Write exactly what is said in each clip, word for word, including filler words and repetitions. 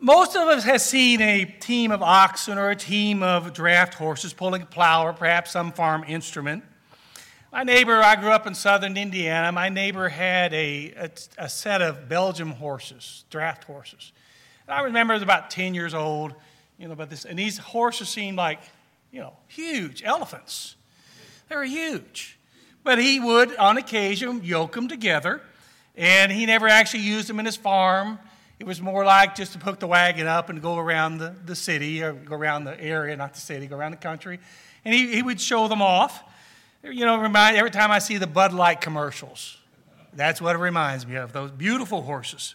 Most of us have seen a team of oxen or a team of draft horses pulling a plow or perhaps some farm instrument. My neighbor, I grew up in southern Indiana, my neighbor had a, a, a set of Belgian horses, draft horses. And I remember I was about ten years old, you know, about this, and these horses seemed like, you know, huge elephants. They were huge. But he would, on occasion, yoke them together, and he never actually used them in his farm. It was more like just to hook the wagon up and go around the, the city, or go around the area, not the city, go around the country. And he, he would show them off. You know, remind every time I see the Bud Light commercials, that's what it reminds me of, those beautiful horses.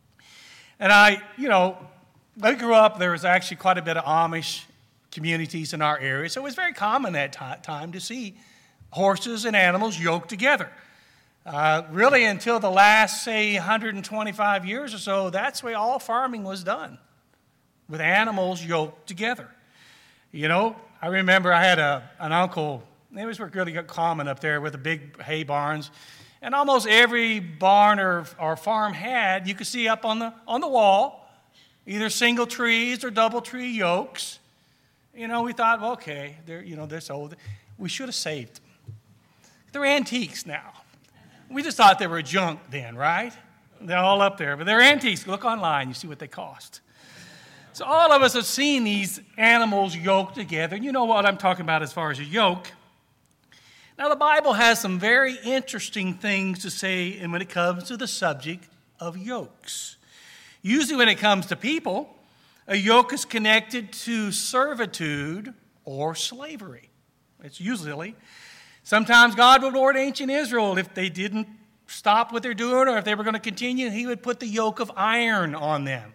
And I, you know, I grew up, there was actually quite a bit of Amish communities in our area, so it was very common at that time to see horses and animals yoked together. Uh, really, until the last, say, one hundred twenty-five years or so, that's the way all farming was done, with animals yoked together. You know, I remember I had a, an uncle, it was really common up there with the big hay barns, and almost every barn or, or farm had, you could see up on the on the wall, either single trees or double tree yokes. You know, we thought, well, okay, they're, you know, they're so old. We should have saved them. They're antiques now. We just thought they were junk then, right? They're all up there, but they're antiques. Look online, you see what they cost. So all of us have seen these animals yoked together. You know what I'm talking about as far as a yoke. Now, the Bible has some very interesting things to say when it comes to the subject of yokes. Usually when it comes to people, a yoke is connected to servitude or slavery. It's usually. Sometimes God would warn ancient Israel if they didn't stop what they're doing or if they were going to continue, he would put the yoke of iron on them.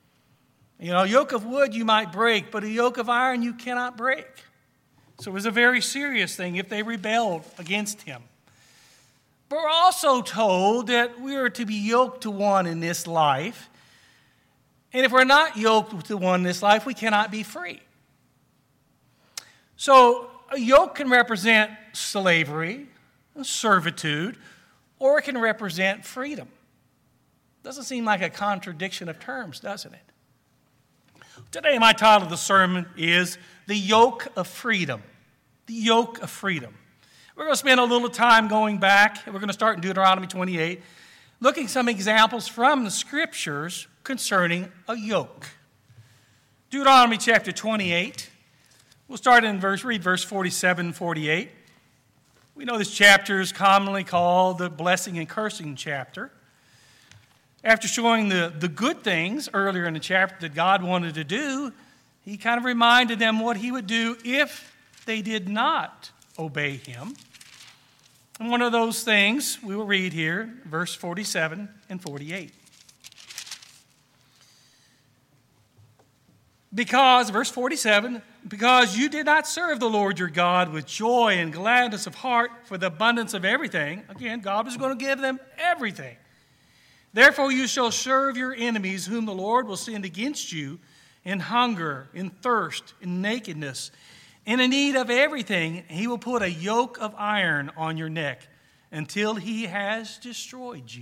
You know, a yoke of wood you might break, but a yoke of iron you cannot break. So it was a very serious thing if they rebelled against him. But we're also told that we are to be yoked to one in this life. And if we're not yoked to one in this life, we cannot be free. So a yoke can represent slavery, servitude, or it can represent freedom. Doesn't seem like a contradiction of terms, doesn't it? Today, my title of the sermon is The Yoke of Freedom. The Yoke of Freedom. We're going to spend a little time going back. We're going to start in Deuteronomy twenty-eight, looking at some examples from the Scriptures concerning a yoke. Deuteronomy chapter twenty-eight. We'll start in verse, read verse forty-seven and forty-eight. We know this chapter is commonly called the blessing and cursing chapter. After showing the, the good things earlier in the chapter that God wanted to do, he kind of reminded them what he would do if they did not obey him. And one of those things we will read here, verse forty-seven and forty-eight. Because, verse forty-seven, because you did not serve the Lord your God with joy and gladness of heart for the abundance of everything. Again, God was going to give them everything. Therefore you shall serve your enemies, whom the Lord will send against you, in hunger, in thirst, in nakedness, in a need of everything. He will put a yoke of iron on your neck until he has destroyed you.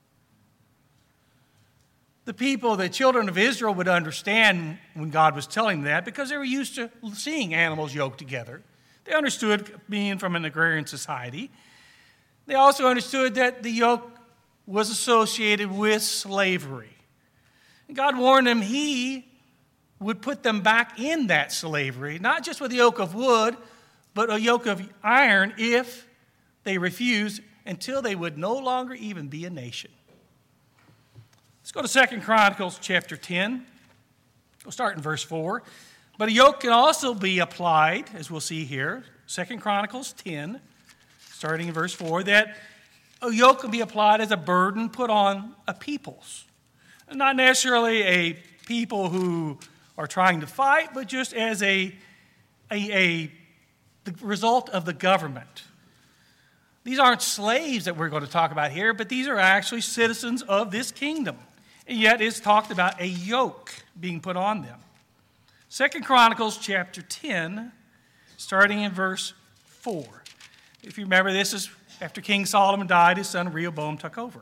The people, the children of Israel, would understand when God was telling them that because they were used to seeing animals yoked together. They understood being from an agrarian society. They also understood that the yoke was associated with slavery. And God warned them he would put them back in that slavery, not just with a yoke of wood, but a yoke of iron if they refused, until they would no longer even be a nation. Let's go to Second Chronicles chapter ten. We'll start in verse four. But a yoke can also be applied, as we'll see here, Second Chronicles ten, starting in verse four, that a yoke can be applied as a burden put on a people's. Not necessarily a people who are trying to fight, but just as a, a, a the result of the government. These aren't slaves that we're going to talk about here, but these are actually citizens of this kingdom. And yet it's talked about a yoke being put on them. Second Chronicles chapter ten, starting in verse four. If you remember, this is after King Solomon died, his son Rehoboam took over.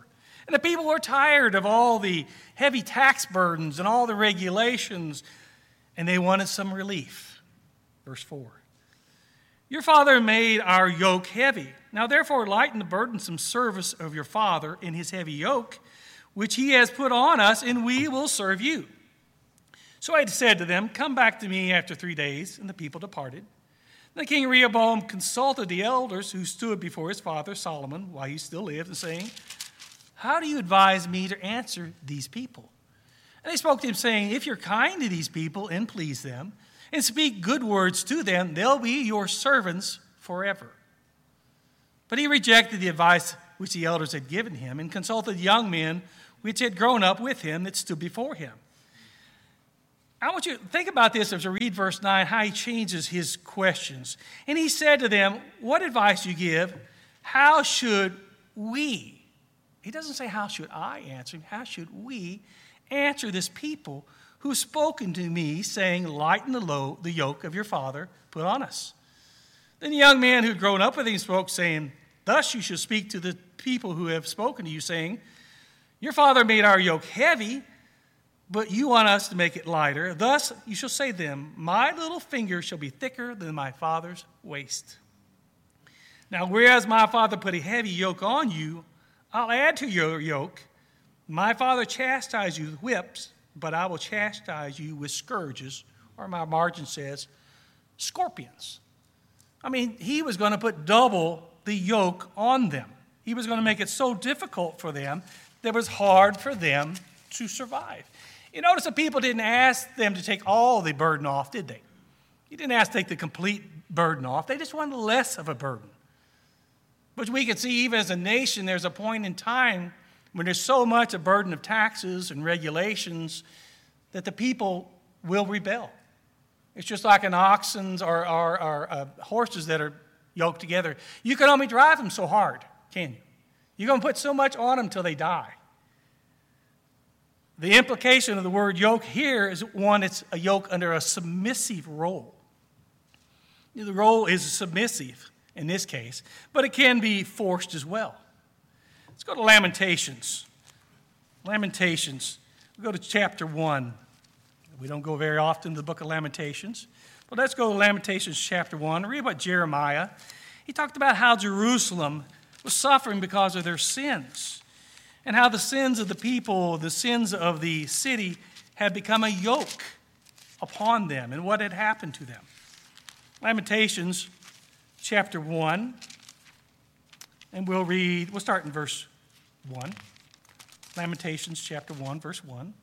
And the people were tired of all the heavy tax burdens and all the regulations, and they wanted some relief. Verse four. Your father made our yoke heavy. Now therefore lighten the burdensome service of your father in his heavy yoke, which he has put on us, and we will serve you. So I said to them, come back to me after three days. And the people departed. Then King Rehoboam consulted the elders who stood before his father Solomon while he still lived, and saying, how do you advise me to answer these people? And they spoke to him, saying, if you're kind to these people and please them, and speak good words to them, they'll be your servants forever. But he rejected the advice which the elders had given him, and consulted young men which had grown up with him that stood before him. I want you to think about this as I read verse nine, how he changes his questions. And he said to them, what advice do you give? How should we? He doesn't say, how should I answer him? How should we answer this people who've spoken to me, saying, lighten the, low, the yoke of your father, put on us? Then the young man who'd grown up with him spoke, saying, thus you should speak to the people who have spoken to you, saying, your father made our yoke heavy, but you want us to make it lighter. Thus you shall say to them, my little finger shall be thicker than my father's waist. Now whereas my father put a heavy yoke on you, I'll add to your yoke. My father chastised you with whips, but I will chastise you with scourges, or my margin says, scorpions. I mean, he was going to put double the yoke on them. He was going to make it so difficult for them that it was hard for them to survive. You notice the people didn't ask them to take all the burden off, did they? He didn't ask to take the complete burden off. They just wanted less of a burden. But we can see even as a nation, there's a point in time when there's so much a burden of taxes and regulations that the people will rebel. It's just like an oxen or, or, or uh, horses that are yoked together. You can only drive them so hard, can you? You're going to put so much on them until they die. The implication of the word yoke here is, one, it's a yoke under a submissive role. The role is submissive in this case, but it can be forced as well. Let's go to Lamentations. Lamentations. We'll go to chapter one. We don't go very often to the book of Lamentations, but let's go to Lamentations chapter one. Read about Jeremiah. He talked about how Jerusalem was suffering because of their sins, and how the sins of the people, the sins of the city, had become a yoke upon them, and what had happened to them. Lamentations chapter one, and we'll read, we'll start in verse one. Lamentations chapter one, verse one.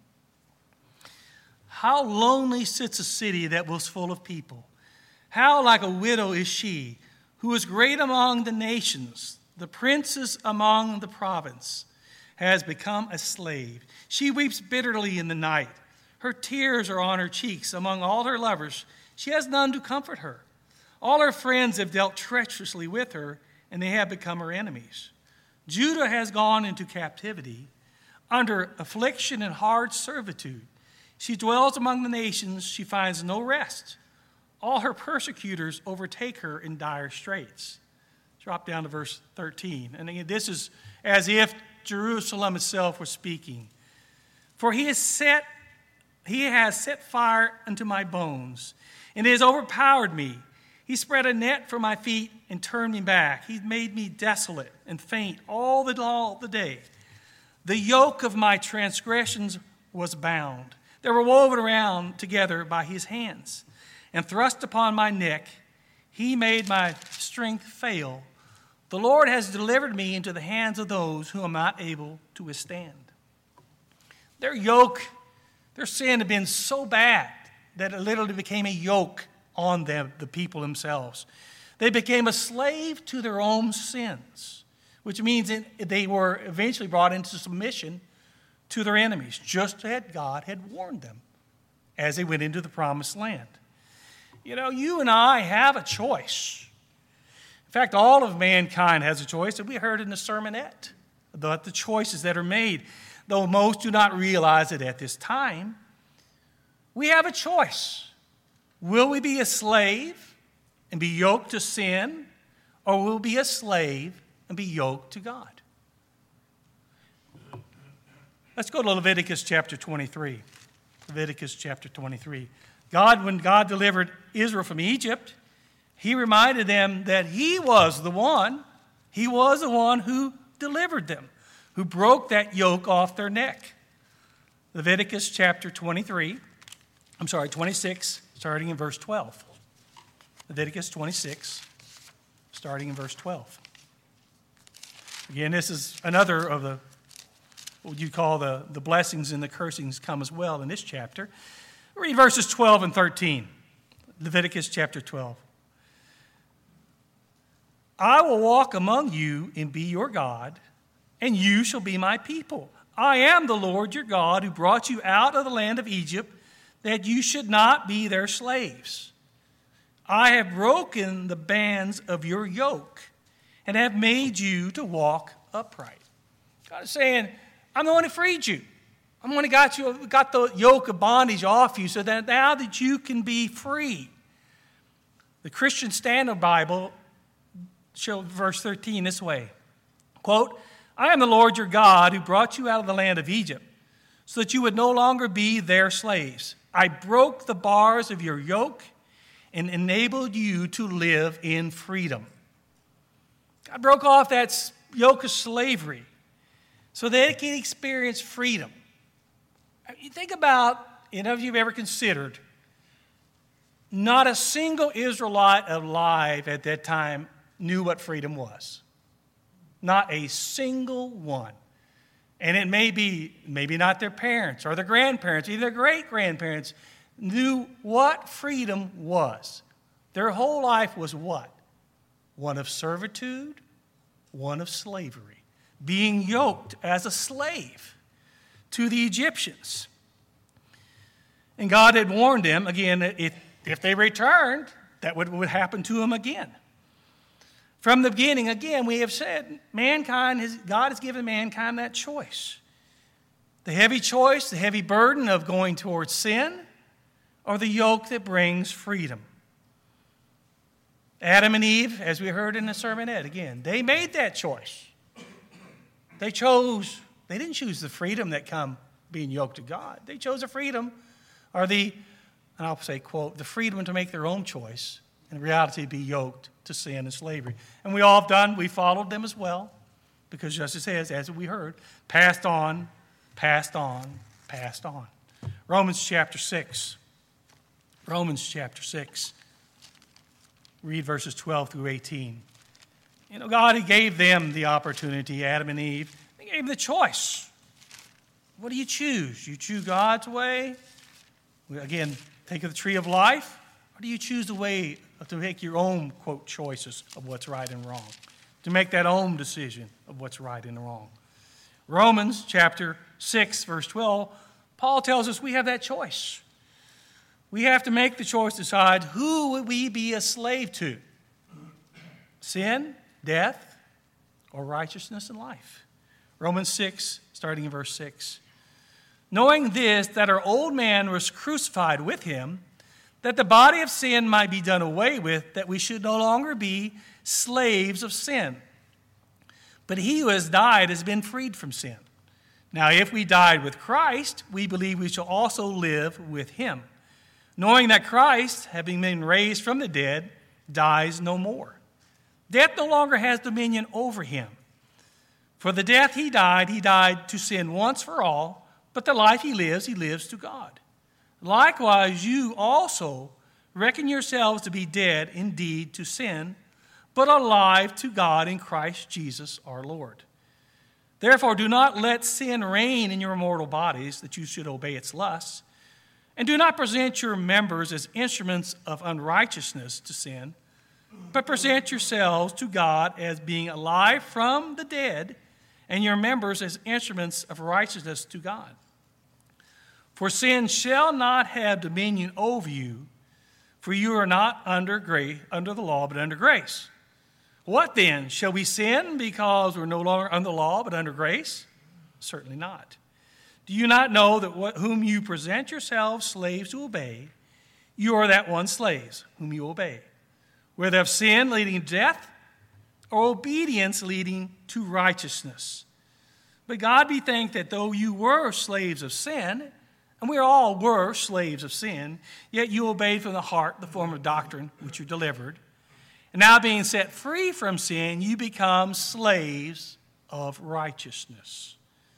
How lonely sits a city that was full of people. How like a widow is she, who is great among the nations, the princess among the province, has become a slave. She weeps bitterly in the night. Her tears are on her cheeks. Among all her lovers, she has none to comfort her. All her friends have dealt treacherously with her, and they have become her enemies. Judah has gone into captivity, under affliction and hard servitude. She dwells among the nations. She finds no rest. All her persecutors overtake her in dire straits. Drop down to verse thirteen. And again, this is as if Jerusalem itself was speaking. For he has set, he has set fire unto my bones, and it has overpowered me. He spread a net for my feet and turned me back. He made me desolate and faint all the, all the day. The yoke of my transgressions was bound. They were woven around together by his hands, and thrust upon my neck. He made my strength fail. The Lord has delivered me into the hands of those who are not able to withstand. Their yoke, their sin had been so bad that it literally became a yoke on them, the people themselves. They became a slave to their own sins, which means they were eventually brought into submission to their enemies, just as God had warned them as they went into the promised land. You know, you and I have a choice. In fact, all of mankind has a choice, and we heard in the sermonette about the choices that are made, though most do not realize it at this time. We have a choice. Will we be a slave and be yoked to sin, or will we be a slave and be yoked to God? Let's go to Leviticus chapter twenty-three. Leviticus chapter twenty-three. God, when God delivered Israel from Egypt, he reminded them that he was the one, he was the one who delivered them, who broke that yoke off their neck. Leviticus chapter twenty-three, I'm sorry, twenty-six, starting in verse twelve. Leviticus twenty-six, starting in verse twelve. Again, this is another of the, what you call the, the blessings and the cursings come as well in this chapter. Read verses twelve and thirteen. Leviticus chapter twelve. I will walk among you and be your God, and you shall be my people. I am the Lord your God who brought you out of the land of Egypt, that you should not be their slaves. I have broken the bands of your yoke and have made you to walk upright. God is saying, I'm the one who freed you. I'm the one who got you, got the yoke of bondage off you so that now that you can be free. The Christian Standard Bible shows verse thirteen this way. Quote, I am the Lord your God who brought you out of the land of Egypt so that you would no longer be their slaves. I broke the bars of your yoke and enabled you to live in freedom. God broke off that yoke of slavery so that they can experience freedom. You think about, you know, if you've ever considered, not a single Israelite alive at that time knew what freedom was. Not a single one. And it may be, maybe not their parents or their grandparents, either their great-grandparents, knew what freedom was. Their whole life was what? One of servitude, one of slavery. Being yoked as a slave to the Egyptians. And God had warned them, again, if, if they returned, that would, would happen to them again. From the beginning, again, we have said, mankind has, God has given mankind that choice. The heavy choice, the heavy burden of going towards sin, or the yoke that brings freedom. Adam and Eve, as we heard in the sermonette, again, they made that choice. They chose, they didn't choose the freedom that come being yoked to God. They chose the freedom, or the, and I'll say, quote, the freedom to make their own choice, in reality be yoked to sin and slavery. And we all have done, we followed them as well, because just as it says, as we heard, passed on, passed on, passed on. Romans chapter six. Romans chapter six. Read verses twelve through eighteen. You know, God, he gave them the opportunity, Adam and Eve. He gave them the choice. What do you choose? You choose God's way? Again, take the tree of life. Or do you choose the way to make your own, quote, choices of what's right and wrong? To make that own decision of what's right and wrong. Romans chapter six, verse twelve, Paul tells us we have that choice. We have to make the choice to decide who would we be a slave to? Sin, death, or righteousness and life? Romans six, starting in verse six. Knowing this, that our old man was crucified with him, that the body of sin might be done away with, that we should no longer be slaves of sin. But he who has died has been freed from sin. Now, if we died with Christ, we believe we shall also live with him, knowing that Christ, having been raised from the dead, dies no more. Death no longer has dominion over him. For the death he died, he died to sin once for all, but the life he lives, he lives to God. Likewise, you also reckon yourselves to be dead indeed to sin, but alive to God in Christ Jesus our Lord. Therefore, do not let sin reign in your mortal bodies, that you should obey its lusts. And do not present your members as instruments of unrighteousness to sin, but present yourselves to God as being alive from the dead, and your members as instruments of righteousness to God. For sin shall not have dominion over you, for you are not under grace, under the law, but under grace. What then? Shall we sin because we're no longer under the law, but under grace? Certainly not. Do you not know that what, whom you present yourselves slaves to obey, you are that one slaves whom you obey, whether of sin leading to death or obedience leading to righteousness? But God be thanked that though you were slaves of sin, and we all were slaves of sin, yet you obeyed from the heart the form of doctrine which you delivered. And now being set free from sin, you become slaves of righteousness.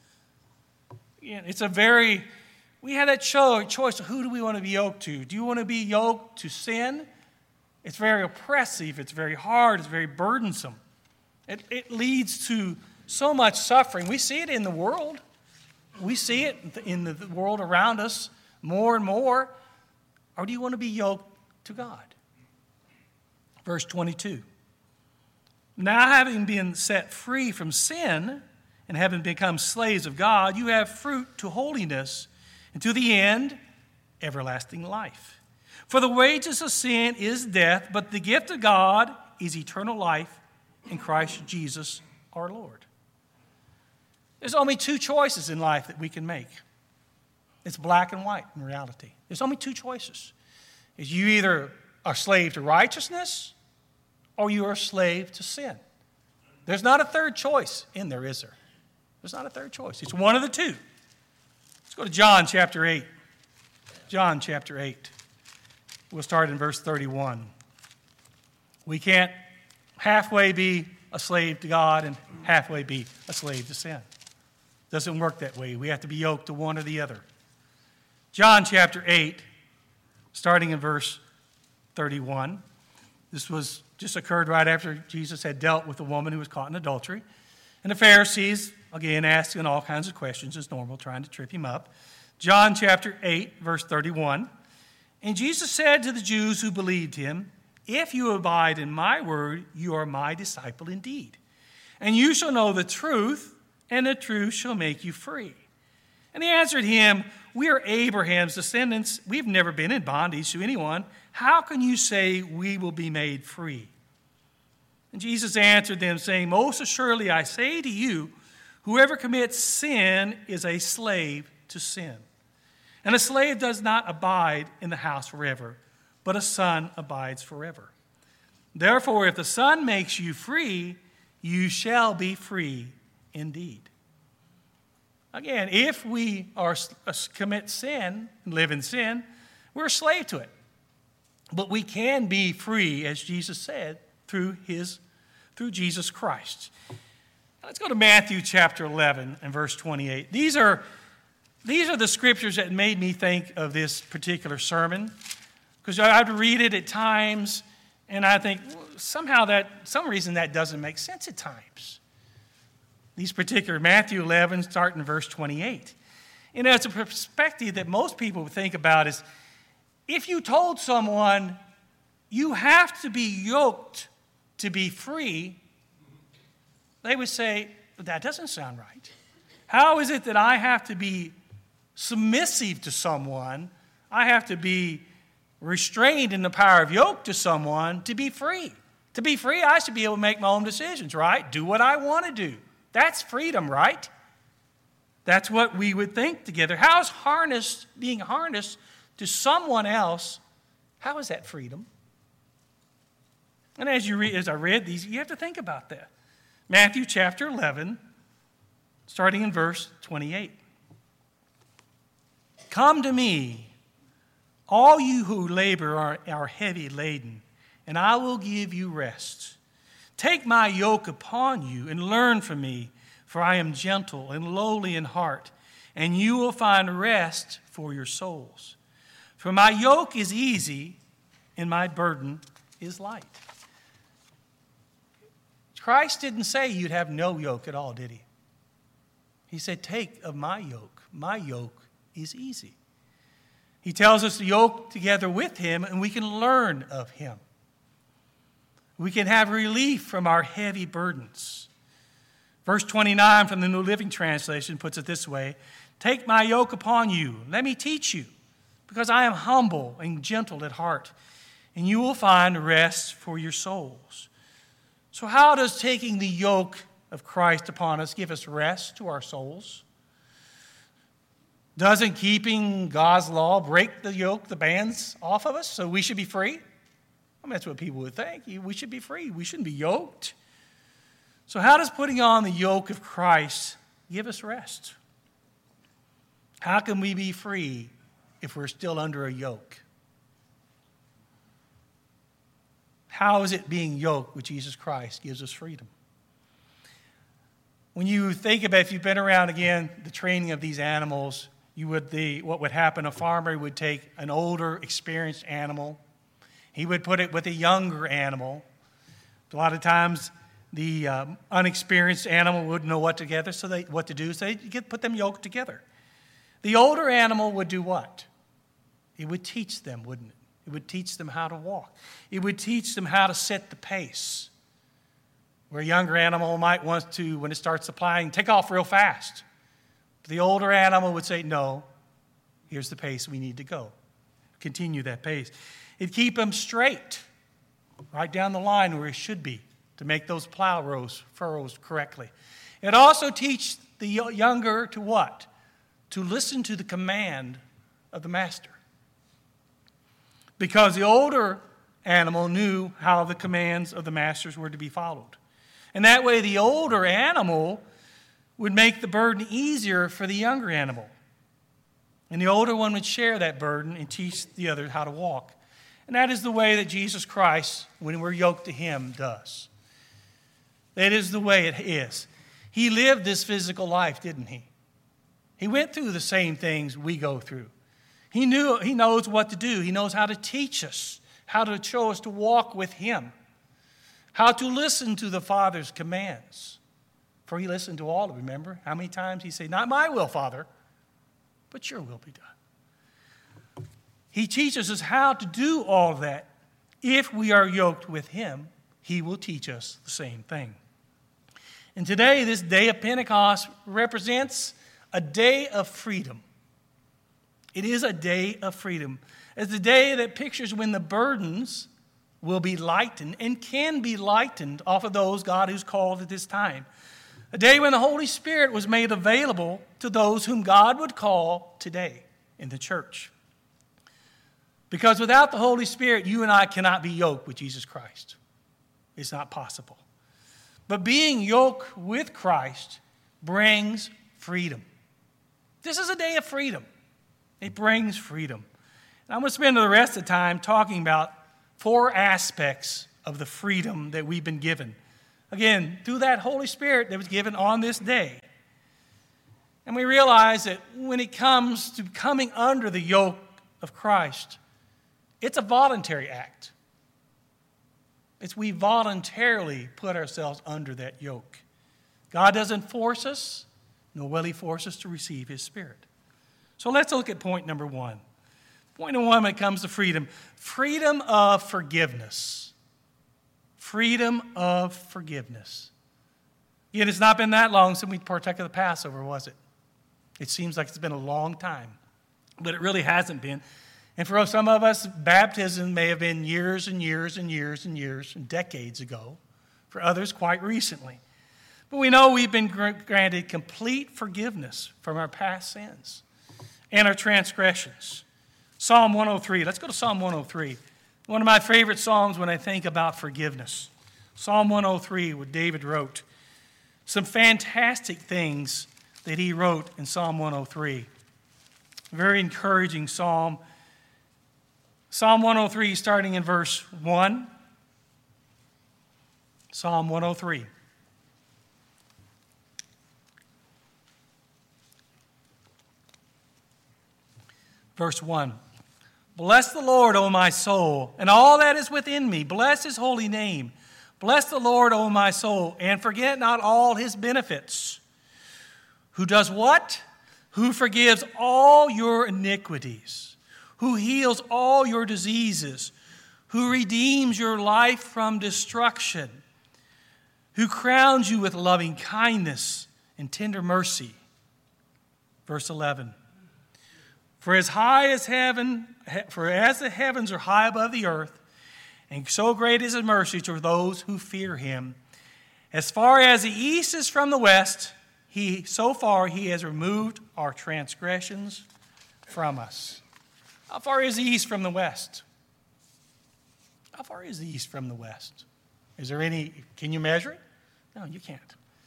Again, it's a very, we have that cho- choice of who do we want to be yoked to. Do you want to be yoked to sin? It's very oppressive, it's very hard, it's very burdensome. It, it leads to so much suffering. We see it in the world. We see it in the world around us more and more. Or do you want to be yoked to God? Verse twenty-two. Now having been set free from sin and having become slaves of God, you have fruit to holiness and to the end, everlasting life. For the wages of sin is death, but the gift of God is eternal life in Christ Jesus our Lord. There's only two choices in life that we can make. It's black and white in reality. There's only two choices. Is you either are a slave to righteousness or you are a slave to sin. There's not a third choice in there, is there? There's not a third choice. It's one of the two. Let's go to John chapter eight. John chapter eight. We'll start in verse thirty-one. We can't halfway be a slave to God and halfway be a slave to sin. Doesn't work that way. We have to be yoked to one or the other. John chapter eight, starting in verse thirty-one. This was just occurred right after Jesus had dealt with a woman who was caught in adultery. And the Pharisees, again, asking all kinds of questions as normal, trying to trip him up. John chapter eight, verse thirty-one. And Jesus said to the Jews who believed him, if you abide in my word, you are my disciple indeed. And you shall know the truth, and the truth shall make you free. And he answered him, we are Abraham's descendants. We've never been in bondage to anyone. How can you say we will be made free? And Jesus answered them, saying, most assuredly I say to you, whoever commits sin is a slave to sin. And a slave does not abide in the house forever, but a son abides forever. Therefore, if the Son makes you free, you shall be free indeed. Again, if we are commit sin and live in sin, we're a slave to it. But we can be free, as Jesus said, through his through Jesus Christ. Let's go to Matthew chapter eleven and verse twenty-eight. These are these are the scriptures that made me think of this particular sermon, because I'd read it at times and I think well, somehow that some reason that doesn't make sense at times. These particular Matthew eleven, starting in verse twenty-eight. You know, it's a perspective that most people would think about is if you told someone you have to be yoked to be free, they would say, that doesn't sound right. How is it that I have to be submissive to someone? I have to be restrained in the power of yoke to someone to be free. To be free, I should be able to make my own decisions, right? Do what I want to do. That's freedom, right? That's what we would think together. How is harnessed, being harnessed to someone else, how is that freedom? And as you read, as I read these, you have to think about that. Matthew chapter eleven, starting in verse twenty-eight. Come to me, all you who labor are, are heavy laden, and I will give you rest. Take my yoke upon you and learn from me, for I am gentle and lowly in heart, and you will find rest for your souls. For my yoke is easy and my burden is light. Christ didn't say you'd have no yoke at all, did he? He said, take of my yoke. My yoke is easy. He tells us to yoke together with him and we can learn of him. We can have relief from our heavy burdens. Verse twenty-nine from the New Living Translation puts it this way, take my yoke upon you, let me teach you, because I am humble and gentle at heart, and you will find rest for your souls. So how does taking the yoke of Christ upon us give us rest to our souls? Doesn't keeping God's law break the yoke, the bands off of us, so we should be free? I mean, that's what people would think. We should be free. We shouldn't be yoked. So how does putting on the yoke of Christ give us rest. How can we be free if we're still under a yoke? How is it being yoked with Jesus Christ gives us freedom? When you think about, if you've been around again, the training of these animals, you would the what would happen, a farmer would take an older, experienced animal. He would put it with a younger animal. A lot of times, the um, unexperienced animal wouldn't know what together, so they what to do, so they get put them yoked together. The older animal would do what? It would teach them, wouldn't it? It would teach them how to walk. It would teach them how to set the pace. Where a younger animal might want to, when it starts applying, take off real fast. But the older animal would say, no, here's the pace we need to go. Continue that pace. It'd keep them straight, right down the line where it should be, to make those plow rows, furrows correctly. It also teach the younger to what? To listen to the command of the master. Because the older animal knew how the commands of the masters were to be followed. And that way the older animal would make the burden easier for the younger animal. And the older one would share that burden and teach the other how to walk. And that is the way that Jesus Christ, when we're yoked to him, does. That is the way it is. He lived this physical life, didn't he? He went through the same things we go through. He knew, he knows what to do. He knows how to teach us, how to show us to walk with him, how to listen to the Father's commands. For he listened to all, remember? How many times he said, not my will, Father, but your will be done. He teaches us how to do all that. If we are yoked with him, he will teach us the same thing. And today, this day of Pentecost represents a day of freedom. It is a day of freedom. It's a day that pictures when the burdens will be lightened and can be lightened off of those God has called at this time. A day when the Holy Spirit was made available to those whom God would call today in the church. Because without the Holy Spirit, you and I cannot be yoked with Jesus Christ. It's not possible. But being yoked with Christ brings freedom. This is a day of freedom. It brings freedom. And I'm going to spend the rest of the time talking about four aspects of the freedom that we've been given. Again, through that Holy Spirit that was given on this day. And we realize that when it comes to coming under the yoke of Christ, it's a voluntary act. It's we voluntarily put ourselves under that yoke. God doesn't force us, nor will he force us to receive his Spirit. So let's look at point number one. Point number one when it comes to freedom. Freedom of forgiveness. Freedom of forgiveness. Yet it's not been that long since we partook of the Passover, was it? It seems like it's been a long time, but it really hasn't been. And for some of us, baptism may have been years and years and years and years and decades ago. For others, quite recently. But we know we've been granted complete forgiveness from our past sins and our transgressions. Psalm one oh three. Let's go to Psalm one oh three. One of my favorite psalms when I think about forgiveness. Psalm one oh three, what David wrote. Some fantastic things that he wrote in Psalm one oh three. Very encouraging psalm. Psalm one oh three, starting in verse one. Psalm one oh three. Verse one. Bless the Lord, O my soul, and all that is within me. Bless his holy name. Bless the Lord, O my soul, and forget not all his benefits. Who does what? Who forgives all your iniquities. Who heals all your diseases. Who redeems your life from destruction. Who crowns you with loving kindness and tender mercy. Verse eleven. For as high as heaven, for as the heavens are high above the earth, and so great is his mercy toward those who fear him. As far as the east is from the west, he so far he has removed our transgressions from us. How far is the east from the west? How far is the east from the west? Is there any, can you measure it? No, you can't.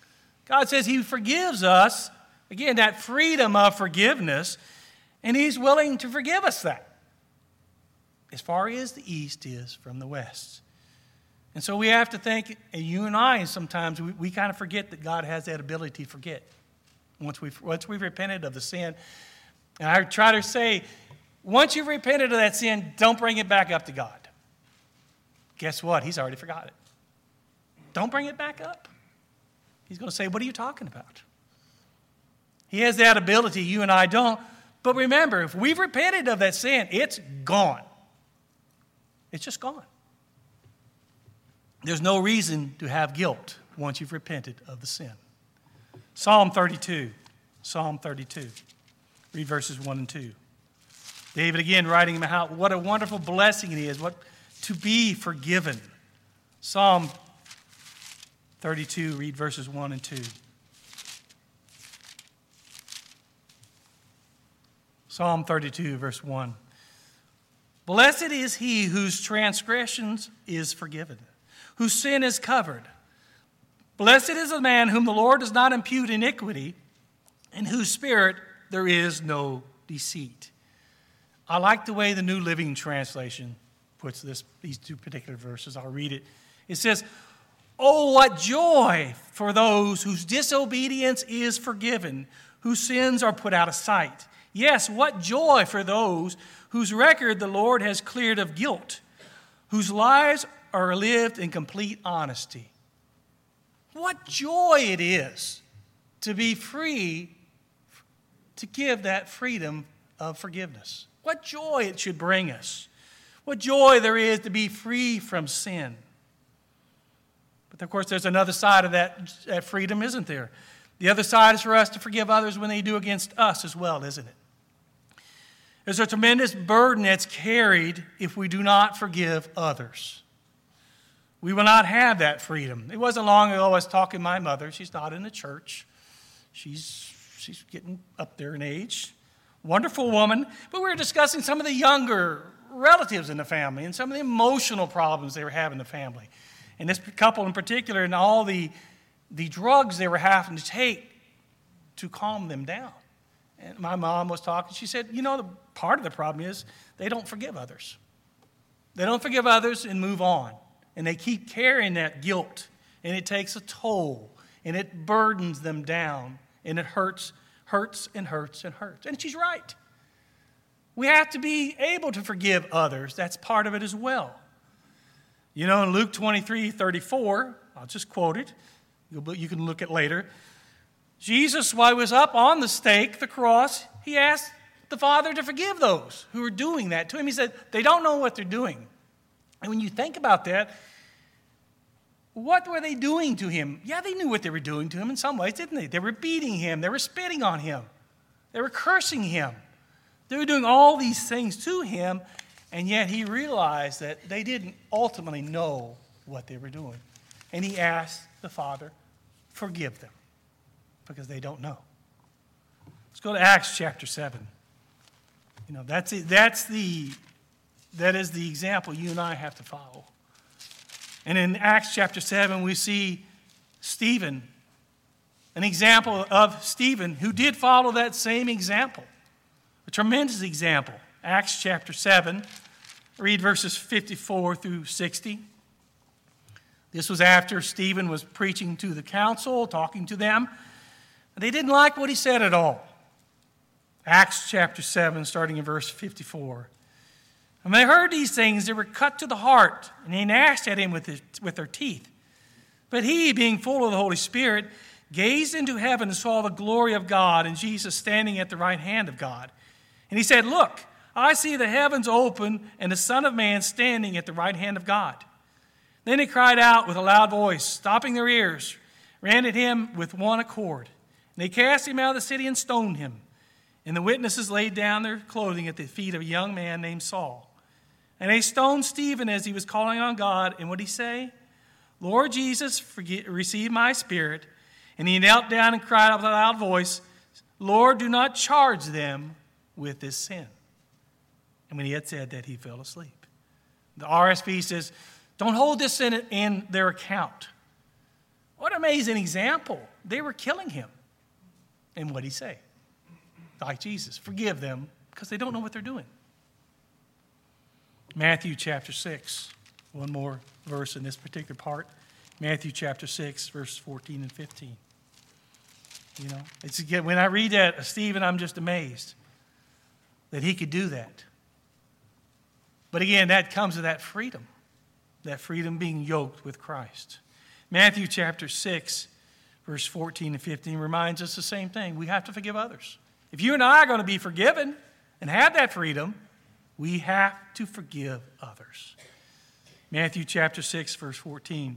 God says he forgives us. Again, that freedom of forgiveness, and he's willing to forgive us that. As far as the east is from the west. And so we have to think, and you and I, sometimes we, we kind of forget that God has that ability to forget. Once we've, once we've repented of the sin. And I try to say, once you've repented of that sin, don't bring it back up to God. Guess what? He's already forgot it. Don't bring it back up. He's going to say, what are you talking about? He has that ability, you and I don't. But remember, if we've repented of that sin, it's gone. It's just gone. There's no reason to have guilt once you've repented of the sin. Psalm thirty-two. Psalm thirty-two. Read verses one and two. David again writing about what a wonderful blessing it is, what to be forgiven. Psalm thirty-two, read verses one and two. Psalm thirty-two, verse one. Blessed is he whose transgressions is forgiven, whose sin is covered. Blessed is the man whom the Lord does not impute iniquity, in whose spirit there is no deceit. I like the way the New Living Translation puts this, these two particular verses. I'll read it. It says, "Oh, what joy for those whose disobedience is forgiven, whose sins are put out of sight. Yes, what joy for those whose record the Lord has cleared of guilt, whose lives are lived in complete honesty." What joy it is to be free, to give that freedom of forgiveness. What joy it should bring us. What joy there is to be free from sin. But of course, there's another side of that, that freedom, isn't there? The other side is for us to forgive others when they do against us as well, isn't it? There's a tremendous burden that's carried if we do not forgive others. We will not have that freedom. It wasn't long ago I was talking to my mother. She's not in the church. She's, she's getting up there in age. Wonderful woman. But we were discussing some of the younger relatives in the family and some of the emotional problems they were having in the family. And this couple in particular and all the, the drugs they were having to take to calm them down. And my mom was talking. She said, you know, the part of the problem is they don't forgive others. They don't forgive others and move on. And they keep carrying that guilt. And it takes a toll. And it burdens them down. And it hurts, hurts and hurts and hurts. And she's right. We have to be able to forgive others. That's part of it as well. You know, in Luke twenty-three thirty-four, I'll just quote it. You can look at it later. Jesus, while he was up on the stake, the cross, he asked the Father to forgive those who were doing that to him. He said, they don't know what they're doing. And when you think about that, what were they doing to him? Yeah, they knew what they were doing to him in some ways, didn't they? They were beating him. They were spitting on him. They were cursing him. They were doing all these things to him, and yet he realized that they didn't ultimately know what they were doing. And he asked the Father, forgive them, because they don't know. Let's go to Acts chapter seven. You know, that's it. That's the that is the example you and I have to follow. And in Acts chapter seven, we see Stephen, an example of Stephen who did follow that same example. A tremendous example. Acts chapter seven, read verses fifty-four through sixty. This was after Stephen was preaching to the council, talking to them. They didn't like what he said at all. Acts chapter seven, starting in verse fifty-four. And when they heard these things, they were cut to the heart, and they gnashed at him with, his, with their teeth. But he, being full of the Holy Spirit, gazed into heaven and saw the glory of God and Jesus standing at the right hand of God. And he said, look, I see the heavens open and the Son of Man standing at the right hand of God. Then they cried out with a loud voice, stopping their ears, ran at him with one accord. And they cast him out of the city and stoned him. And the witnesses laid down their clothing at the feet of a young man named Saul. And they stoned Stephen as he was calling on God. And what did he say? Lord Jesus, forget, receive my spirit. And he knelt down and cried out with a loud voice, Lord, do not charge them with this sin. And when he had said that, he fell asleep. The R S V says, don't hold this sin in their account. What an amazing example. they were killing him. And what did he say? Like Jesus, forgive them because they don't know what they're doing. Matthew chapter six, one more verse in this particular part. Matthew chapter six, verse fourteen and fifteen. You know, it's again, when I read that, Stephen, I'm just amazed that he could do that. But again, that comes to that freedom, that freedom being yoked with Christ. Matthew chapter six, verse fourteen and fifteen reminds us the same thing. We have to forgive others. If you and I are going to be forgiven and have that freedom, we have to forgive others. Matthew chapter six, verse fourteen.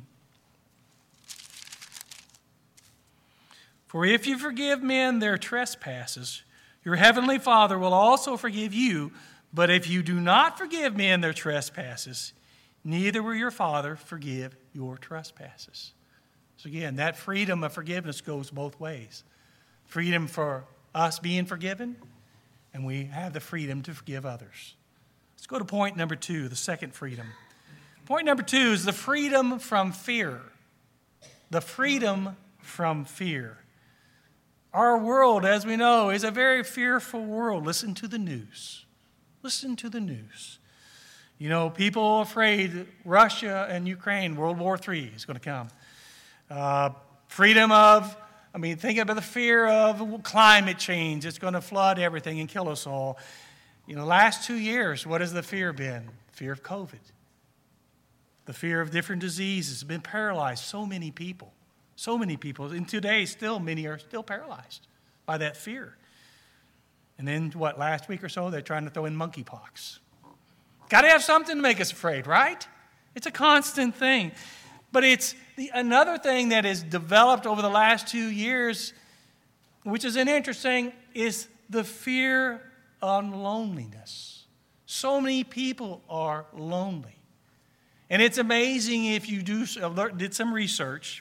For if you forgive men their trespasses, your heavenly Father will also forgive you. But if you do not forgive men their trespasses, neither will your Father forgive your trespasses. So again, that freedom of forgiveness goes both ways. Freedom for us being forgiven, and we have the freedom to forgive others. Let's go to point number two, the second freedom. Point number two is the freedom from fear. The freedom from fear. Our world, as we know, is a very fearful world. Listen to the news. Listen to the news. You know, people are afraid Russia and Ukraine, World War Three is going to come. Uh, freedom of, I mean, think about the fear of climate change. It's going to flood everything and kill us all. You know, last two years, what has the fear been? Fear of COVID. The fear of different diseases has been paralyzed so many people. So many people. And today, still, many are still paralyzed by that fear. And then, what, last week or so, they're trying to throw in monkeypox. Got to have something to make us afraid, right? It's a constant thing. But it's the, another thing that has developed over the last two years, which is an interesting, is the fear of loneliness. So many people are lonely. And it's amazing if you do did some research.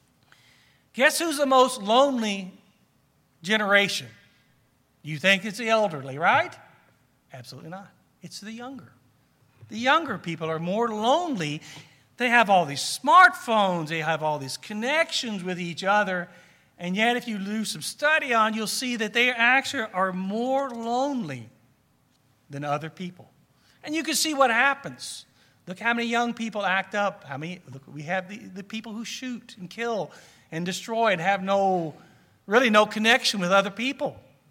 Guess who's the most lonely generation? You think it's the elderly, right? Absolutely not. It's the younger. The younger people are more lonely. They have all these smartphones. They have all these connections with each other. And yet, if you do some study on, you'll see that they actually are more lonely than other people. And you can see what happens. Look how many young people act up. How many? Look, we have the, the people who shoot and kill and destroy and have no, really no connection with other people.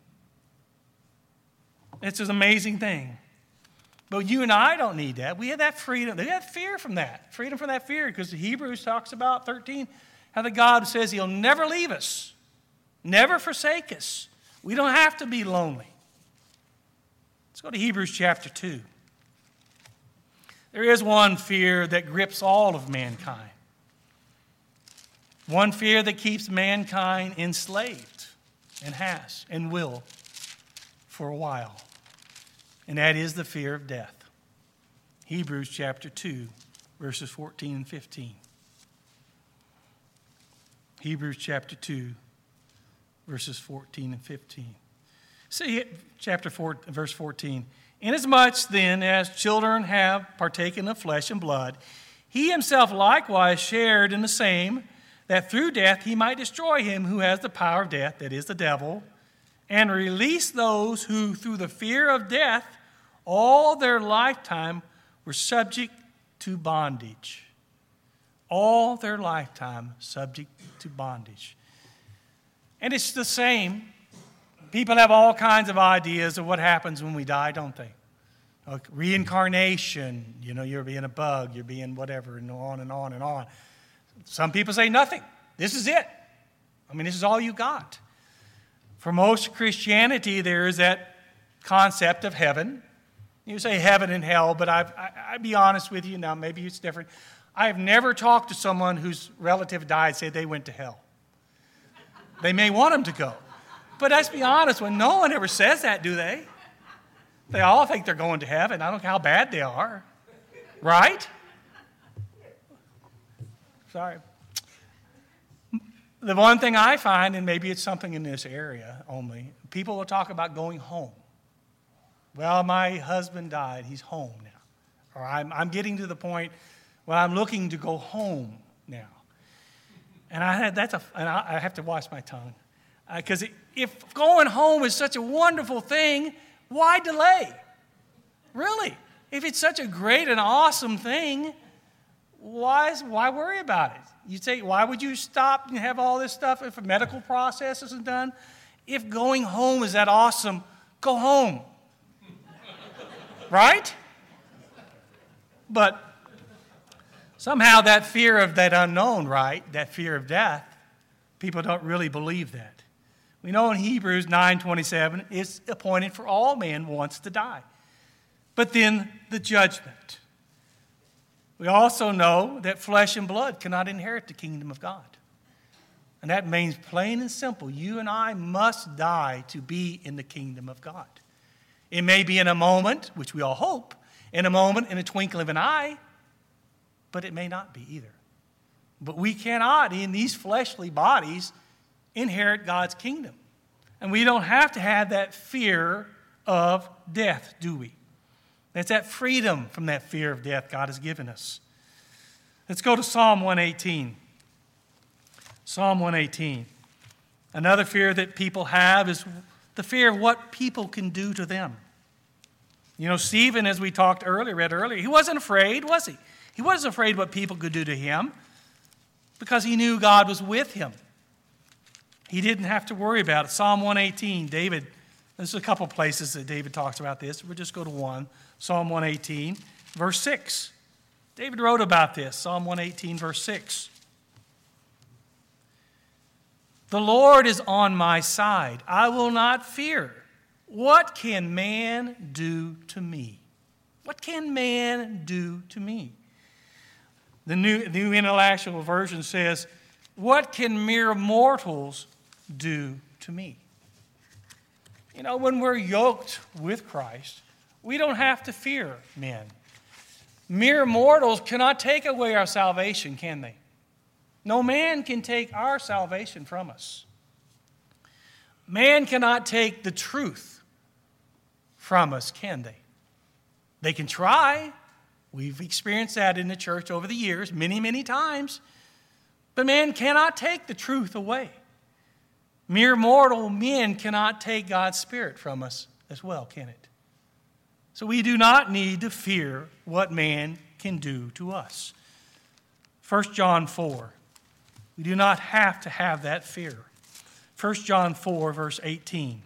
It's an amazing thing. But you and I don't need that. We have that freedom. They have fear from that. Freedom from that fear. Because the Hebrews talks about thirteen, how the God says he'll never leave us, never forsake us. We don't have to be lonely. Let's go to Hebrews chapter two. There is one fear that grips all of mankind. One fear that keeps mankind enslaved and has and will for a while. And that is the fear of death. Hebrews chapter two, verses fourteen and fifteen. Hebrews chapter two, verses fourteen and fifteen. See, chapter four, verse fourteen. Inasmuch then as children have partaken of flesh and blood, he himself likewise shared in the same, that through death he might destroy him who has the power of death, that is the devil, and release those who through the fear of death all their lifetime were subject to bondage. All their lifetime subject to bondage. And it's the same. People have all kinds of ideas of what happens when we die, don't they? Like reincarnation, you know, you're being a bug, you're being whatever, and on and on and on. Some people say nothing. This is it. I mean, this is all you got. For most Christianity, there is that concept of heaven. You say heaven and hell, but I've, I, I'll be honest with you now, maybe it's different. I have never talked to someone whose relative died and said they went to hell. They may want them to go. But let's be honest, when no one ever says that, do they? They all think they're going to heaven. I don't care how bad they are. Right? Sorry. The one thing I find, and maybe it's something in this area only, people will talk about going home. Well, my husband died. He's home now. Or I'm, I'm getting to the point where I'm looking to go home now. And I had that's a and I, I have to watch my tongue. Because uh, if going home is such a wonderful thing, why delay? Really? If it's such a great and awesome thing, why, is, why worry about it? You say, why would you stop and have all this stuff if a medical process isn't done? If going home is that awesome, go home. Right? But somehow that fear of that unknown, right, that fear of death, people don't really believe that. We know in Hebrews nine twenty-seven, it's appointed for all men once to die. But then the judgment. We also know that flesh and blood cannot inherit the kingdom of God. And that means plain and simple, you and I must die to be in the kingdom of God. It may be in a moment, which we all hope, in a moment, in a twinkle of an eye, but it may not be either. But we cannot, in these fleshly bodies, inherit God's kingdom. And we don't have to have that fear of death, do we? It's that freedom from that fear of death God has given us. Let's go to Psalm one eighteen. Psalm one eighteen. Another fear that people have is the fear of what people can do to them. You know, Stephen, as we talked earlier, read earlier, he wasn't afraid, was he? He wasn't afraid what people could do to him because he knew God was with him. He didn't have to worry about it. Psalm one eighteen, David, there's a couple places that David talks about this. We'll just go to one. Psalm one eighteen, verse six. David wrote about this. Psalm one eighteen, verse six. The Lord is on my side. I will not fear. What can man do to me? What can man do to me? The New, New International Version says, what can mere mortals do to me? You know, when we're yoked with Christ, we don't have to fear men. Mere mortals cannot take away our salvation, can they? No man can take our salvation from us. Man cannot take the truth from us, can they? They can try. We've experienced that in the church over the years, many, many times. But man cannot take the truth away. Mere mortal men cannot take God's Spirit from us as well, can it? So we do not need to fear what man can do to us. First John four. We do not have to have that fear. First John four, verse eighteen.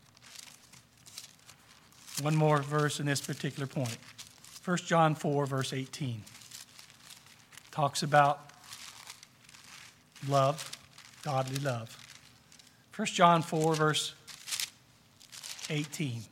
One more verse in this particular point. First John four, verse eighteen. Talks about love, godly love. First John four, verse eighteen.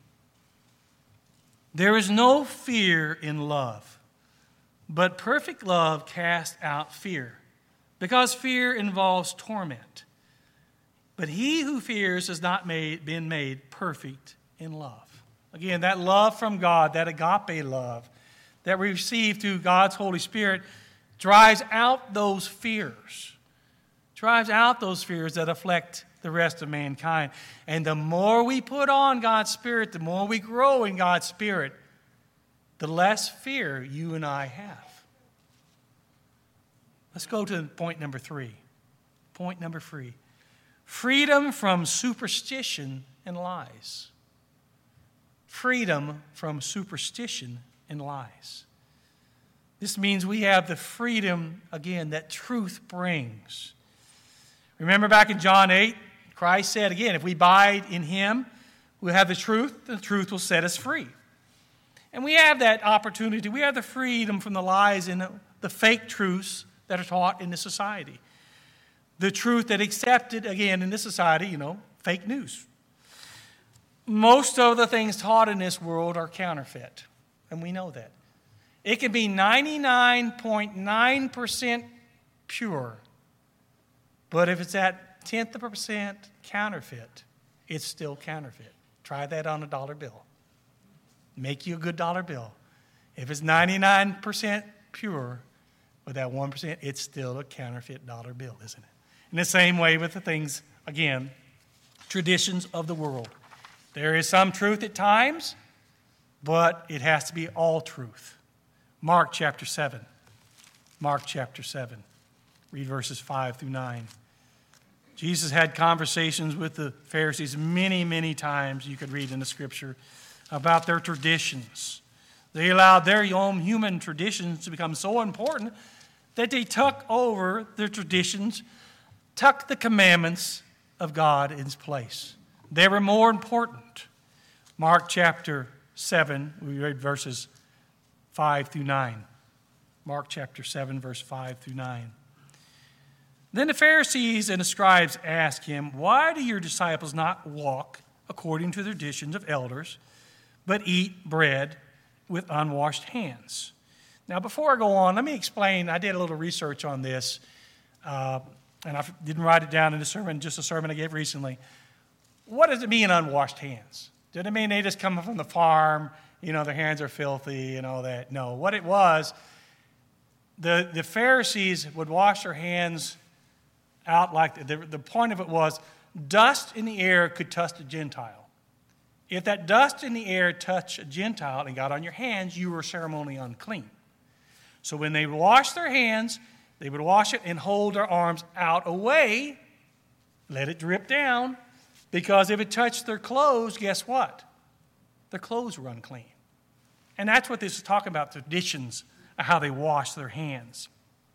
There is no fear in love, but perfect love casts out fear, because fear involves torment. But he who fears has not made, been made perfect in love. Again, that love from God, that agape love that we receive through God's Holy Spirit drives out those fears, drives out those fears that afflict the rest of mankind. And the more we put on God's Spirit, the more we grow in God's Spirit, the less fear you and I have. Let's go to point number three. Point number three. Freedom from superstition and lies. Freedom from superstition and lies. This means we have the freedom, again, that truth brings. Remember back in John eight, Christ said, again, if we abide in him, we'll have the truth, the truth will set us free. And we have that opportunity. We have the freedom from the lies and the fake truths that are taught in this society. The truth that accepted, again, in this society, you know, fake news. Most of the things taught in this world are counterfeit, and we know that. It can be ninety-nine point nine percent pure, but if it's that tenth of a percent counterfeit, it's still counterfeit. Try that on a dollar bill. Make you a good dollar bill. If it's ninety-nine percent pure, with that one percent, it's still a counterfeit dollar bill, isn't it? In the same way with the things, again, traditions of the world. There is some truth at times, but it has to be all truth. Mark chapter seven. Mark chapter seven. Read verses five through nine. Jesus had conversations with the Pharisees many, many times, you could read in the Scripture, about their traditions. They allowed their own human traditions to become so important that they took over their traditions, took the commandments of God in its place. They were more important. Mark chapter seven, we read verses five through nine. Mark chapter seven, verse five through nine. Then the Pharisees and the scribes asked him, "Why do your disciples not walk according to the traditions of elders, but eat bread with unwashed hands?" Now, before I go on, let me explain. I did a little research on this, uh, and I didn't write it down in the sermon, just a sermon I gave recently. What does it mean, unwashed hands? Did it mean they just come from the farm, you know, their hands are filthy and all that? No. What it was, the, the Pharisees would wash their hands out like, the, the point of it was, dust in the air could touch a Gentile. If that dust in the air touched a Gentile and got on your hands, you were ceremonially unclean. So when they washed their hands, they would wash it and hold their arms out away, let it drip down, because if it touched their clothes, guess what? Their clothes were unclean. And that's what this is talking about, traditions of how they wash their hands.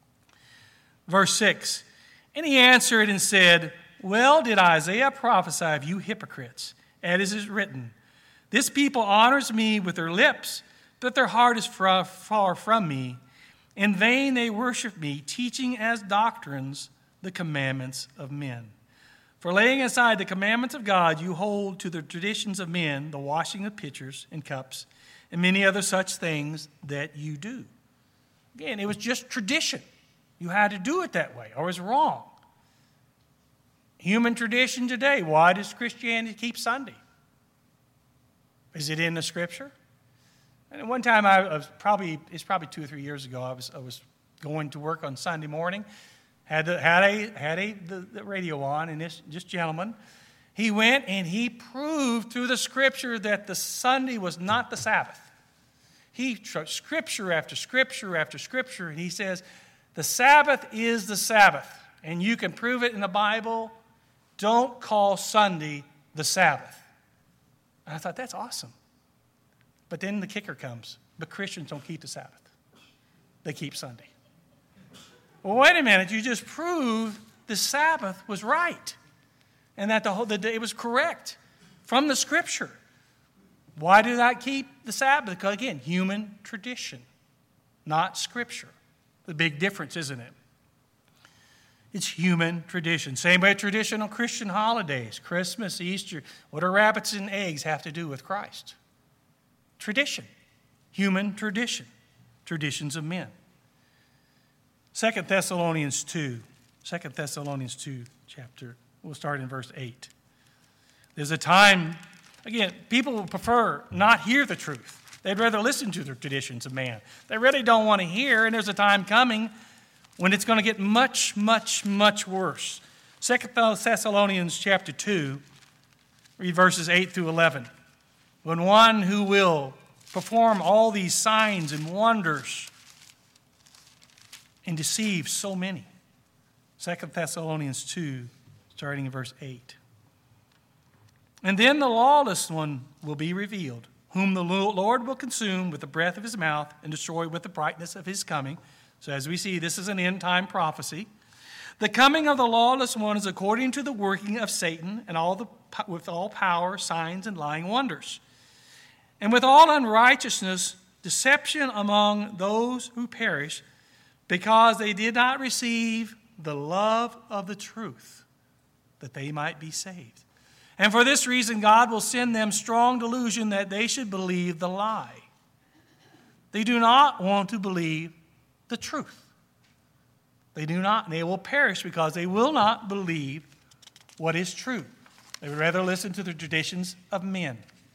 Verse six, and he answered and said, "Well did Isaiah prophesy of you hypocrites, as is written, this people honors me with their lips, but their heart is far from me. In vain they worship me, teaching as doctrines the commandments of men. For laying aside the commandments of God, you hold to the traditions of men, the washing of pitchers and cups, and many other such things that you do." Again, it was just tradition. You had to do it that way, or it was wrong. Human tradition today. Why does Christianity keep Sunday? Is it in the Scripture? And one time, I was probably it's probably two or three years ago. I was I was going to work on Sunday morning, had the, had a had a the, the radio on, and this this gentleman, he went and he proved through the Scripture that the Sunday was not the Sabbath. He took Scripture after Scripture after Scripture, and he says the Sabbath is the Sabbath, and you can prove it in the Bible. Don't call Sunday the Sabbath. And I thought, that's awesome. But then the kicker comes. But Christians don't keep the Sabbath. They keep Sunday. Well, wait a minute. You just proved the Sabbath was right. And that the whole the day was correct from the Scripture. Why do not keep the Sabbath? Because, again, human tradition, not Scripture. The big difference, isn't it? It's human tradition. Same way traditional Christian holidays, Christmas, Easter. What do rabbits and eggs have to do with Christ? Tradition. Human tradition. Traditions of men. Second Thessalonians two. Second Thessalonians two chapter. We'll start in verse eight. There's a time, again, people will prefer not hear the truth. They'd rather listen to the traditions of man. They really don't want to hear, and there's a time coming when it's going to get much, much, much worse. Second Thessalonians chapter two, read verses eight through eleven. When one who will perform all these signs and wonders and deceive so many. Second Thessalonians two, starting in verse eight. And then the lawless one will be revealed, whom the Lord will consume with the breath of his mouth and destroy with the brightness of his coming. So as we see, this is an end-time prophecy. The coming of the lawless one is according to the working of Satan and all the with all power, signs, and lying wonders, and with all unrighteousness, deception among those who perish, because they did not receive the love of the truth, that they might be saved. And for this reason, God will send them strong delusion that they should believe the lie. They do not want to believe the truth. They do not, they will perish because they will not believe what is true. They would rather listen to the traditions of men.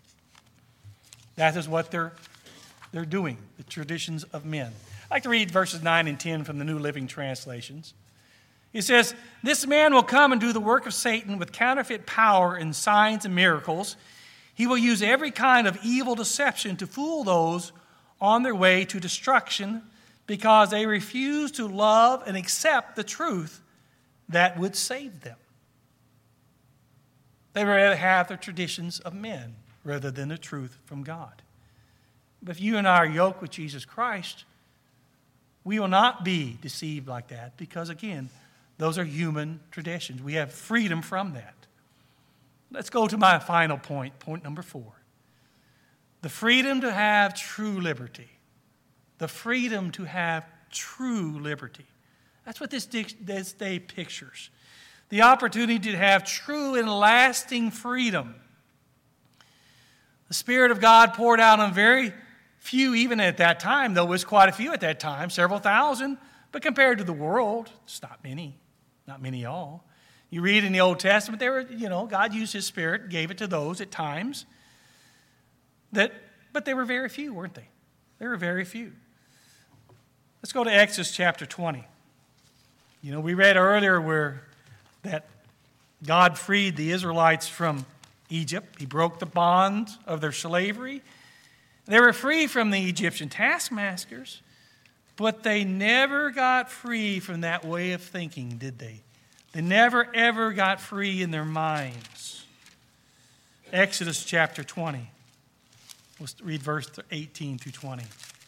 That is what they're, they're doing, the traditions of men. I'd like to read verses nine and ten from the New Living Translations. He says, "This man will come and do the work of Satan with counterfeit power and signs and miracles. He will use every kind of evil deception to fool those on their way to destruction, because they refused to love and accept the truth that would save them. They would rather have the traditions of men rather than the truth from God. But if you and I are yoked with Jesus Christ, we will not be deceived like that because, again, those are human traditions. We have freedom from that. Let's go to my final point, point number four. The freedom to have true liberty. The freedom to have true liberty. That's what this, this day pictures. The opportunity to have true and lasting freedom. The Spirit of God poured out on very few, even at that time, though it was quite a few at that time, several thousand, but compared to the world, it's not many, not many at all. You read in the Old Testament, there were, you know, God used His Spirit, gave it to those at times, that, but they were very few, weren't they? They were very few. Let's go to Exodus chapter twenty. You know, we read earlier where that God freed the Israelites from Egypt. He broke the bonds of their slavery. They were free from the Egyptian taskmasters, but they never got free from that way of thinking, did they? They never, ever got free in their minds. Exodus chapter twenty. Let's read verse eighteen through twenty.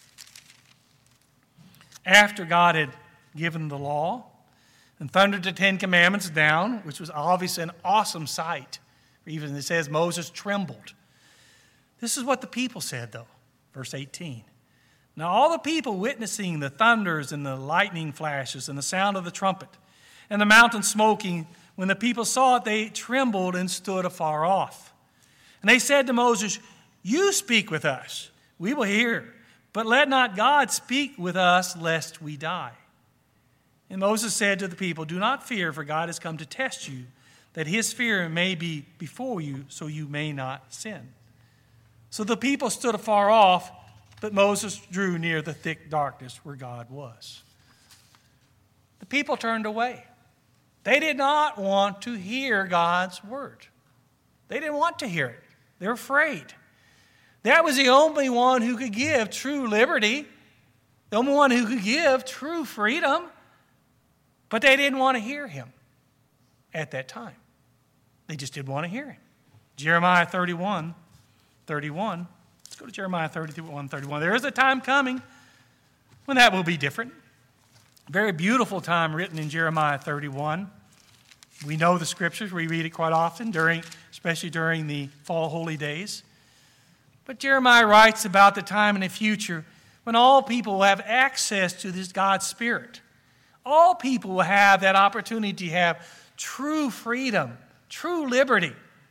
After God had given the law and thundered the Ten Commandments down, which was obviously an awesome sight. Even it says Moses trembled. This is what the people said, though. Verse eighteen. Now all the people witnessing the thunders and the lightning flashes and the sound of the trumpet and the mountain smoking, when the people saw it, they trembled and stood afar off. And they said to Moses, "You speak with us, we will hear, but let not God speak with us, lest we die." And Moses said to the people, "Do not fear, for God has come to test you, that His fear may be before you, so you may not sin." So the people stood afar off, but Moses drew near the thick darkness where God was. The people turned away. They did not want to hear God's word. They didn't want to hear it. They were afraid. That was the only one who could give true liberty, the only one who could give true freedom, but they didn't want to hear Him at that time. They just didn't want to hear Him. Jeremiah thirty-one, thirty-one. Let's go to Jeremiah thirty-one, thirty-one. There is a time coming when that will be different. A very beautiful time written in Jeremiah thirty-one. We know the scriptures. We read it quite often, during, especially during the fall holy days. But Jeremiah writes about the time in the future when all people will have access to this God's Spirit. All people will have that opportunity to have true freedom, true liberty.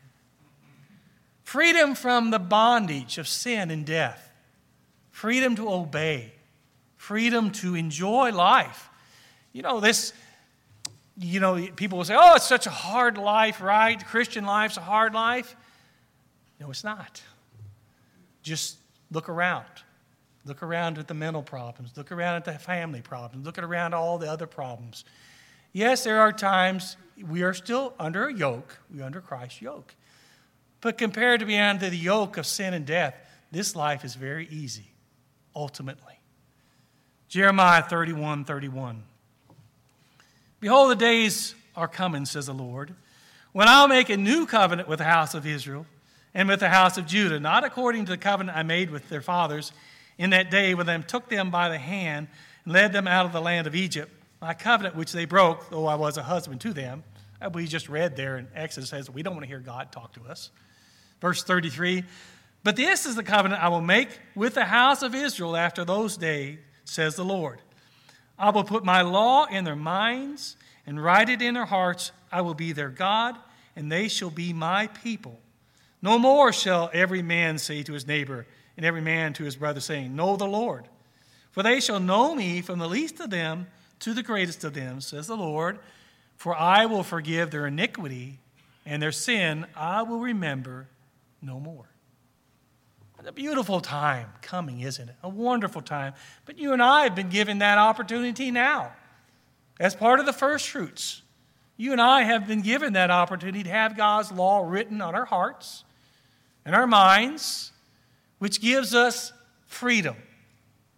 Freedom from the bondage of sin and death. Freedom to obey. Freedom to enjoy life. You know, this, you know, people will say, "Oh, it's such a hard life, right? Christian life's a hard life." No, it's not. Just look around. Look around at the mental problems. Look around at the family problems. Look around at all the other problems. Yes, there are times we are still under a yoke. We're under Christ's yoke. But compared to being under the yoke of sin and death, this life is very easy, ultimately. Jeremiah thirty-one, thirty-one. "Behold, the days are coming, says the Lord, when I'll make a new covenant with the house of Israel and with the house of Judah, not according to the covenant I made with their fathers in that day when I took them by the hand and led them out of the land of Egypt, my covenant which they broke, though I was a husband to them." We just read there in Exodus says we don't want to hear God talk to us. Verse thirty-three, "But this is the covenant I will make with the house of Israel after those days, says the Lord. I will put my law in their minds and write it in their hearts. I will be their God, and they shall be my people. No more shall every man say to his neighbor and every man to his brother, saying, 'Know the Lord.' For they shall know me from the least of them to the greatest of them, says the Lord. For I will forgive their iniquity, and their sin I will remember no more." It's a beautiful time coming, isn't it? A wonderful time. But you and I have been given that opportunity now. As part of the first fruits, you and I have been given that opportunity to have God's law written on our hearts and our minds, which gives us freedom.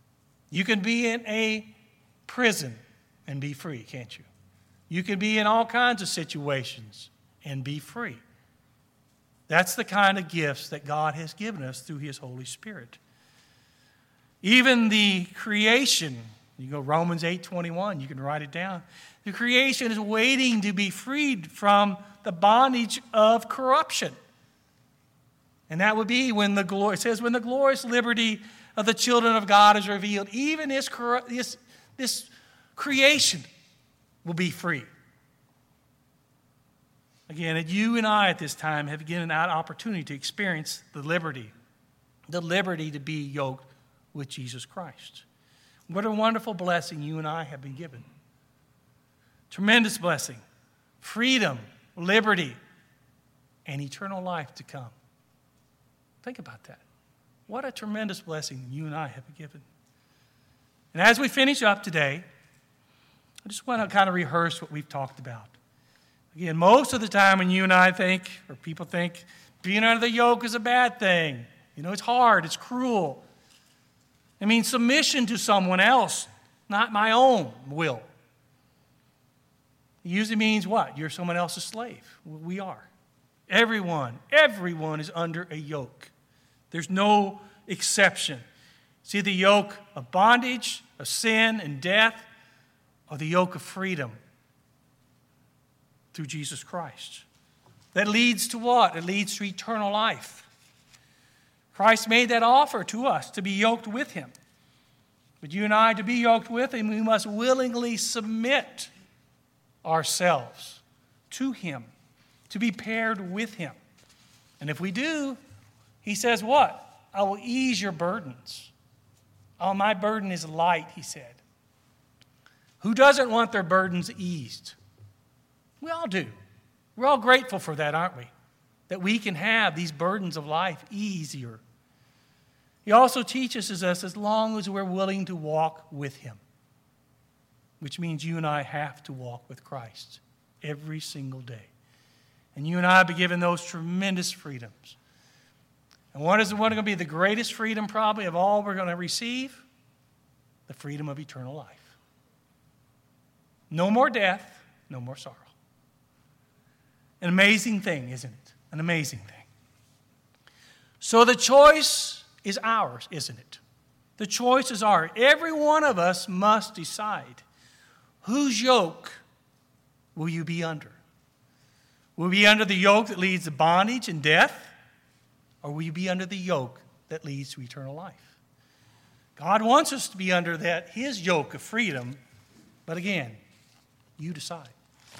You can be in a prison and be free, can't you? You can be in all kinds of situations and be free. That's the kind of gifts that God has given us through His Holy Spirit. Even the creation, you go Romans eight twenty-one, you can write it down. The creation is waiting to be freed from the bondage of corruption. And that would be when the glory, it says, when the glorious liberty of the children of God is revealed, even this, this, this creation will be free. Again, you and I at this time have given that opportunity to experience the liberty, the liberty to be yoked with Jesus Christ. What a wonderful blessing you and I have been given. Tremendous blessing, freedom, liberty, and eternal life to come. Think about that. What a tremendous blessing you and I have been given. And as we finish up today, I just want to kind of rehearse what we've talked about. Again, most of the time when you and I think, or people think, being under the yoke is a bad thing. You know, it's hard, it's cruel. It means submission to someone else, not my own will. It usually means what? You're someone else's slave. We are. Everyone, everyone is under a yoke. There's no exception. See the yoke of bondage, of sin and death, or the yoke of freedom through Jesus Christ. That leads to what? It leads to eternal life. Christ made that offer to us to be yoked with Him. But you and I, to be yoked with Him, we must willingly submit ourselves to Him, to be paired with Him. And if we do, He says what? I will ease your burdens. Oh, my burden is light, He said. Who doesn't want their burdens eased? We all do. We're all grateful for that, aren't we? That we can have these burdens of life easier. He also teaches us as long as we're willing to walk with Him, which means you and I have to walk with Christ every single day. And you and I have been given those tremendous freedoms. And what is what going to be the greatest freedom probably of all we're going to receive? The freedom of eternal life. No more death, no more sorrow. An amazing thing, isn't it? An amazing thing. So the choice is ours, isn't it? The choice is ours. Every one of us must decide, whose yoke will you be under? Will you be under the yoke that leads to bondage and death? Or will you be under the yoke that leads to eternal life? God wants us to be under that, His yoke of freedom. But again, you decide.